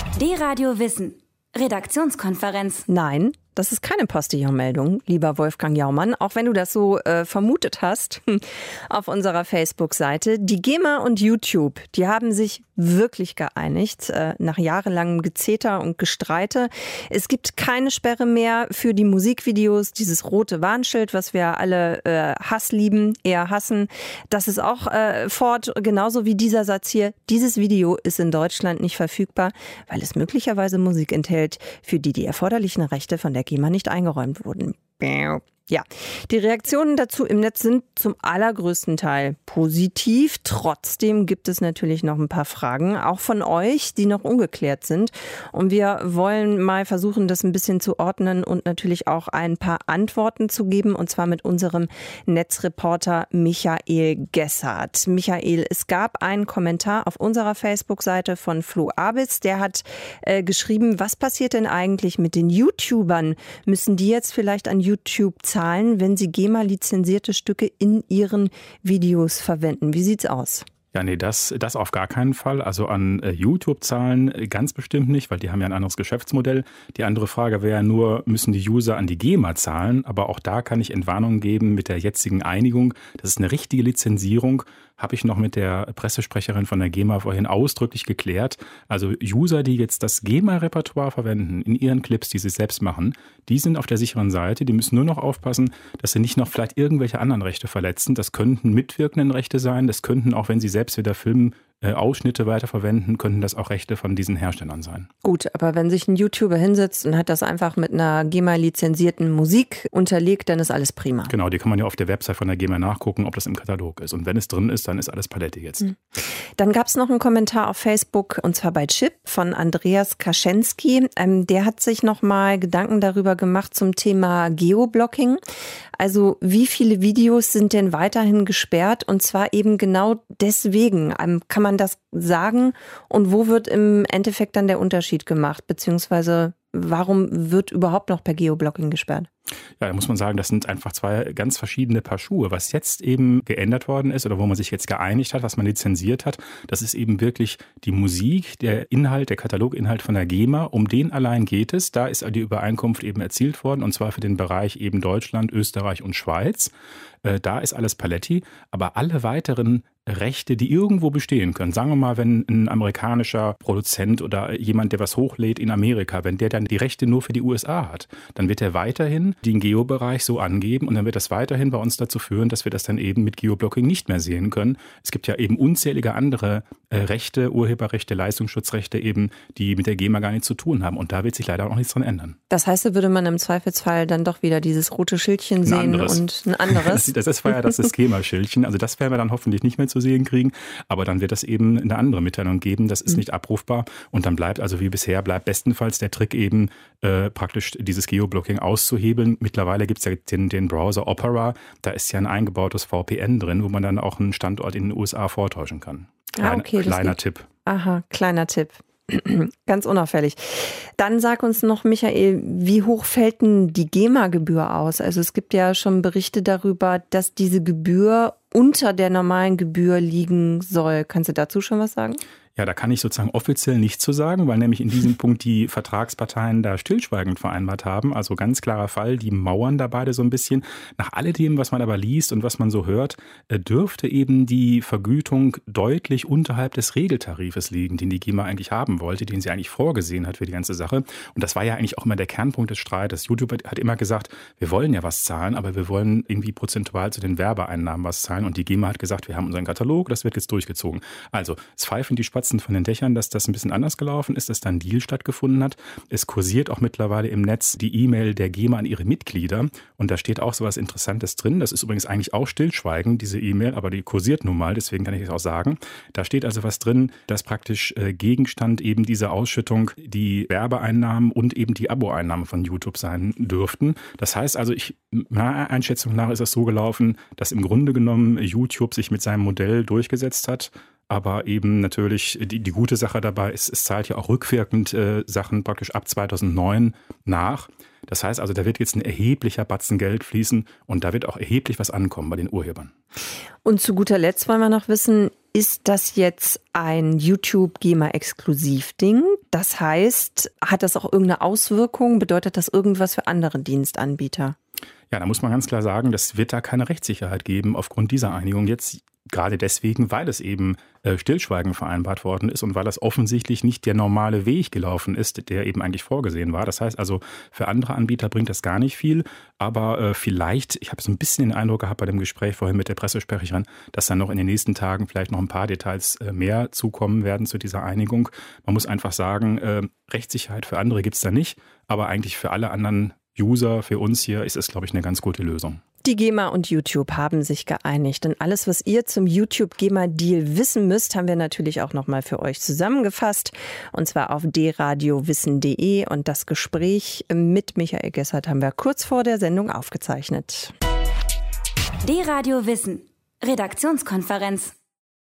D-Radio Wissen. Redaktionskonferenz. Nein, das ist keine Postillon-Meldung, lieber Wolfgang Jaumann, auch wenn du das so vermutet hast auf unserer Facebook-Seite. Die GEMA und YouTube, die haben sich wirklich geeinigt, nach jahrelangem Gezeter und Gestreite. Es gibt keine Sperre mehr für die Musikvideos, dieses rote Warnschild, was wir alle eher hassen. Das ist auch fort, genauso wie dieser Satz hier. Dieses Video ist in Deutschland nicht verfügbar, weil es möglicherweise Musik enthält, für die erforderlichen Rechte von der GEMA nicht eingeräumt wurden. Ja, die Reaktionen dazu im Netz sind zum allergrößten Teil positiv. Trotzdem gibt es natürlich noch ein paar Fragen, auch von euch, die noch ungeklärt sind. Und wir wollen mal versuchen, das ein bisschen zu ordnen und natürlich auch ein paar Antworten zu geben. Und zwar mit unserem Netzreporter Michael Gessert. Michael, es gab einen Kommentar auf unserer Facebook-Seite von Flo Abitz. Der hat geschrieben, was passiert denn eigentlich mit den YouTubern? Müssen die jetzt vielleicht an YouTube zahlen, wenn sie GEMA-lizenzierte Stücke in ihren Videos verwenden? Wie sieht's aus? Ja, nee, das auf gar keinen Fall. Also an YouTube-Zahlen ganz bestimmt nicht, weil die haben ja ein anderes Geschäftsmodell. Die andere Frage wäre nur, müssen die User an die GEMA zahlen? Aber auch da kann ich Entwarnung geben mit der jetzigen Einigung. Das ist eine richtige Lizenzierung, habe ich noch mit der Pressesprecherin von der GEMA vorhin ausdrücklich geklärt. Also User, die jetzt das GEMA-Repertoire verwenden in ihren Clips, die sie selbst machen, die sind auf der sicheren Seite. Die müssen nur noch aufpassen, dass sie nicht noch vielleicht irgendwelche anderen Rechte verletzen. Das könnten mitwirkenden Rechte sein. Das könnten auch, wenn sie selbst wieder filmen, Ausschnitte weiterverwenden, könnten das auch Rechte von diesen Herstellern sein. Gut, aber wenn sich ein YouTuber hinsetzt und hat das einfach mit einer GEMA-lizenzierten Musik unterlegt, dann ist alles prima. Genau, die kann man ja auf der Website von der GEMA nachgucken, ob das im Katalog ist. Und wenn es drin ist, dann ist alles Paletti jetzt. Dann gab es noch einen Kommentar auf Facebook, und zwar bei Chip von Andreas Kaschenski. Der hat sich nochmal Gedanken darüber gemacht zum Thema Geoblocking. Also wie viele Videos sind denn weiterhin gesperrt? Und zwar eben genau deswegen. Kann man das sagen? Und wo wird im Endeffekt dann der Unterschied gemacht? Beziehungsweise warum wird überhaupt noch per Geoblocking gesperrt? Ja, da muss man sagen, das sind einfach zwei ganz verschiedene Paar Schuhe. Was jetzt eben geändert worden ist oder wo man sich jetzt geeinigt hat, was man lizenziert hat, das ist eben wirklich die Musik, der Inhalt, der Kataloginhalt von der GEMA. Um den allein geht es. Da ist die Übereinkunft eben erzielt worden, und zwar für den Bereich eben Deutschland, Österreich und Schweiz. Da ist alles Paletti, aber alle weiteren Rechte, die irgendwo bestehen können. Sagen wir mal, wenn ein amerikanischer Produzent oder jemand, der was hochlädt in Amerika, wenn der dann die Rechte nur für die USA hat, dann wird er weiterhin den Geobereich so angeben und dann wird das weiterhin bei uns dazu führen, dass wir das dann eben mit Geoblocking nicht mehr sehen können. Es gibt ja eben unzählige andere Rechte, Urheberrechte, Leistungsschutzrechte eben, die mit der GEMA gar nichts zu tun haben. Und da wird sich leider auch nichts dran ändern. Das heißt, da würde man im Zweifelsfall dann doch wieder dieses rote Schildchen sehen und ein anderes. Das war ja das GEMA-Schildchen. Also das werden wir dann hoffentlich nicht mehr zu sehen kriegen. Aber dann wird es eben eine andere Mitteilung geben. Das ist nicht abrufbar. Und dann bleibt also wie bisher, bestenfalls der Trick eben praktisch dieses Geoblocking auszuhebeln. Mittlerweile gibt es ja den Browser Opera. Da ist ja ein eingebautes VPN drin, wo man dann auch einen Standort in den USA vortäuschen kann. Kleiner Tipp. Aha, kleiner Tipp. Ganz unauffällig. Dann sag uns noch, Michael, wie hoch fällt denn die GEMA-Gebühr aus? Also es gibt ja schon Berichte darüber, dass diese Gebühr unter der normalen Gebühr liegen soll. Kannst du dazu schon was sagen? Ja, da kann ich sozusagen offiziell nichts zu sagen, weil nämlich in diesem Punkt die Vertragsparteien da stillschweigend vereinbart haben. Also ganz klarer Fall, die mauern da beide so ein bisschen. Nach alledem, was man aber liest und was man so hört, dürfte eben die Vergütung deutlich unterhalb des Regeltarifes liegen, den die GEMA eigentlich haben wollte, den sie eigentlich vorgesehen hat für die ganze Sache. Und das war ja eigentlich auch immer der Kernpunkt des Streites. YouTube hat immer gesagt, wir wollen ja was zahlen, aber wir wollen irgendwie prozentual zu den Werbeeinnahmen was zahlen. Und die GEMA hat gesagt, wir haben unseren Katalog, das wird jetzt durchgezogen. Also es pfeifen die Spatzen von den Dächern, dass das ein bisschen anders gelaufen ist, dass da ein Deal stattgefunden hat. Es kursiert auch mittlerweile im Netz die E-Mail der GEMA an ihre Mitglieder und da steht auch so was Interessantes drin. Das ist übrigens eigentlich auch Stillschweigen, diese E-Mail, aber die kursiert nun mal, deswegen kann ich es auch sagen. Da steht also was drin, dass praktisch Gegenstand eben dieser Ausschüttung die Werbeeinnahmen und eben die Abo-Einnahmen von YouTube sein dürften. Das heißt also, meiner Einschätzung nach ist das so gelaufen, dass im Grunde genommen YouTube sich mit seinem Modell durchgesetzt hat. Aber eben natürlich die gute Sache dabei ist, es zahlt ja auch rückwirkend Sachen praktisch ab 2009 nach. Das heißt also, da wird jetzt ein erheblicher Batzen Geld fließen und da wird auch erheblich was ankommen bei den Urhebern. Und zu guter Letzt wollen wir noch wissen, ist das jetzt ein YouTube-GEMA-Exklusiv-Ding? Das heißt, hat das auch irgendeine Auswirkung? Bedeutet das irgendwas für andere Dienstanbieter? Ja, da muss man ganz klar sagen, das wird da keine Rechtssicherheit geben aufgrund dieser Einigung jetzt. Gerade deswegen, weil es eben stillschweigend vereinbart worden ist und weil das offensichtlich nicht der normale Weg gelaufen ist, der eben eigentlich vorgesehen war. Das heißt also, für andere Anbieter bringt das gar nicht viel. Aber vielleicht, ich habe so ein bisschen den Eindruck gehabt bei dem Gespräch vorhin mit der Pressesprecherin, dass dann noch in den nächsten Tagen vielleicht noch ein paar Details mehr zukommen werden zu dieser Einigung. Man muss einfach sagen, Rechtssicherheit für andere gibt es da nicht. Aber eigentlich für alle anderen User, für uns hier, ist es, glaube ich, eine ganz gute Lösung. Die GEMA und YouTube haben sich geeinigt. Und alles, was ihr zum YouTube-GEMA-Deal wissen müsst, haben wir natürlich auch nochmal für euch zusammengefasst. Und zwar auf dradiowissen.de. Und das Gespräch mit Michael Gessert haben wir kurz vor der Sendung aufgezeichnet. D-Radio Wissen. Redaktionskonferenz.